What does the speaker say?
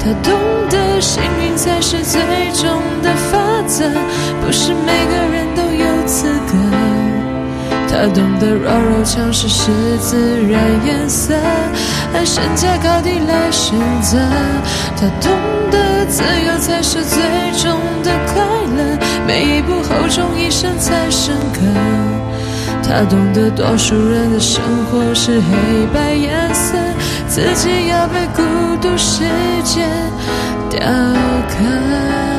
他懂得幸运才是最终的法则，不是每个人都有资格。他懂得弱肉强食是自然颜色，按身价高低来选择。他懂得自由才是最终的快乐，每一步厚重一生才深刻。他懂得多数人的生活是黑白颜色，自己要被孤独世界雕刻。